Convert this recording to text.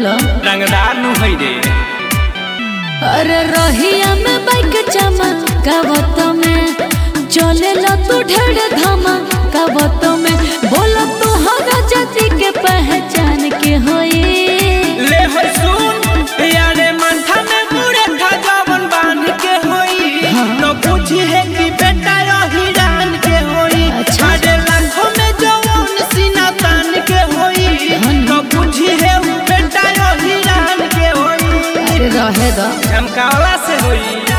बोलो रंगदार नु है रे। अरे रहिया में बाइक चमकावत में चले ला तू ढेर धमकावत में बोलो तू हरा जाति के पहचान के होई ले हो सुन यारे माथा में मुड़े खजावन बांध के होई तो पूछी है कि बेटा यही रान के होई साढ़े लाखों में जवान सीना तान के होई तो पूछी है बेटा यही रान के होई। अरे रहे दो चमकावला से होई।